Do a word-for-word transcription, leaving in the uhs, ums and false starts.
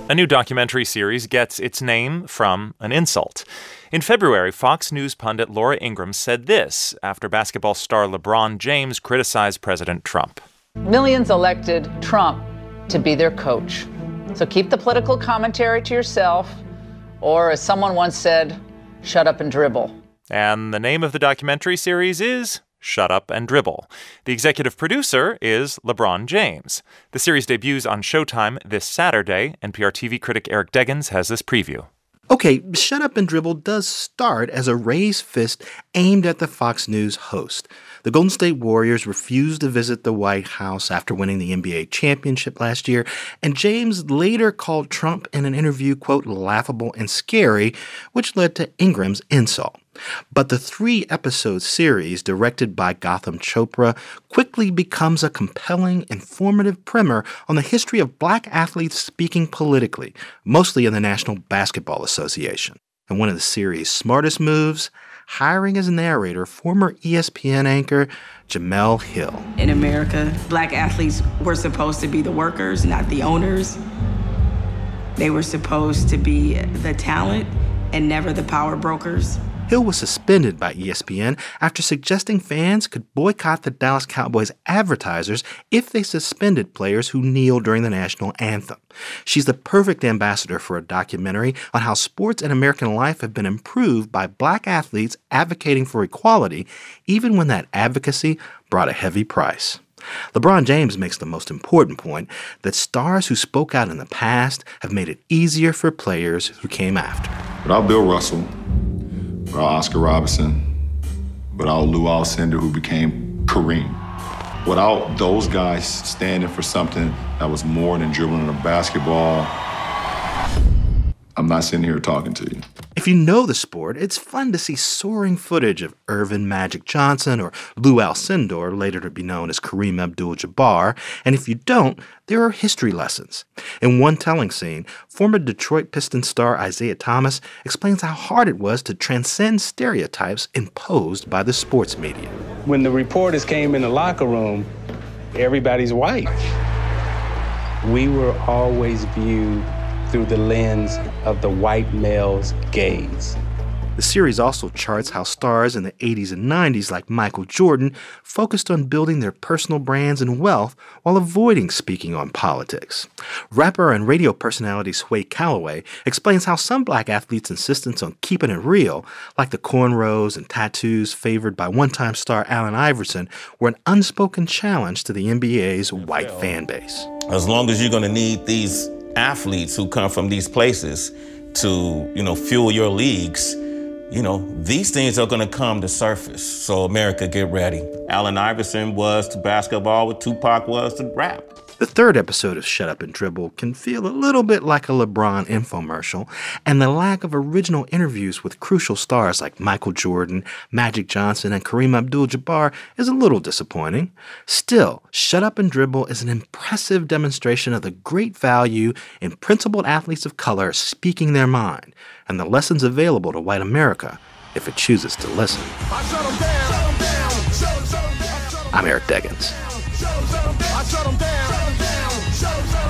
A new documentary series gets its name from an insult. In February, Fox News pundit Laura Ingraham said this after basketball star LeBron James criticized President Trump. Millions elected Trump to be their coach. So keep the political commentary to yourself, or as someone once said, shut up and dribble. And the name of the documentary series is Shut Up and Dribble. The executive producer is LeBron James. The series debuts on Showtime this Saturday. N P R T V critic Eric Deggans has this preview. Okay, Shut Up and Dribble does start as a raised fist aimed at the Fox News host. The Golden State Warriors refused to visit the White House after winning the N B A championship last year, and James later called Trump in an interview, quote, laughable and scary, which led to Ingraham's insult. But the three-episode series, directed by Gotham Chopra, quickly becomes a compelling, informative primer on the history of black athletes speaking politically, mostly in the National Basketball Association. And one of the series' smartest moves, hiring as narrator former E S P N anchor Jemele Hill. In America, black athletes were supposed to be the workers, not the owners. They were supposed to be the talent and never the power brokers. Hill was suspended by E S P N after suggesting fans could boycott the Dallas Cowboys advertisers if they suspended players who kneel during the national anthem. She's the perfect ambassador for a documentary on how sports and American life have been improved by black athletes advocating for equality, even when that advocacy brought a heavy price. LeBron James makes the most important point that stars who spoke out in the past have made it easier for players who came after. Without Bill Russell, without Oscar Robertson, without Lou Alcindor, who became Kareem. Without those guys standing for something that was more than dribbling a basketball, I'm not sitting here talking to you. If you know the sport, it's fun to see soaring footage of Earvin Magic Johnson or Lou Alcindor, later to be known as Kareem Abdul-Jabbar. And if you don't, there are history lessons. In one telling scene, former Detroit Pistons star Isaiah Thomas explains how hard it was to transcend stereotypes imposed by the sports media. When the reporters came in the locker room, everybody's white. We were always viewed through the lens of the white male's gaze. The series also charts how stars in the eighties and nineties like Michael Jordan focused on building their personal brands and wealth while avoiding speaking on politics. Rapper and radio personality Sway Calloway explains how some black athletes' insistence on keeping it real, like the cornrows and tattoos favored by one-time star Allen Iverson, were an unspoken challenge to the N B A's white fan base. As long as you're going to need these athletes who come from these places to, you know, fuel your leagues, you know, these things are going to come to surface. So America, get ready. Allen Iverson was to basketball what Tupac was to rap. The third episode of Shut Up and Dribble can feel a little bit like a LeBron infomercial, and the lack of original interviews with crucial stars like Michael Jordan, Magic Johnson, and Kareem Abdul-Jabbar is a little disappointing. Still, Shut Up and Dribble is an impressive demonstration of the great value in principled athletes of color speaking their mind, and the lessons available to white America if it chooses to listen. I'm Eric Deggans. I shut 'em down.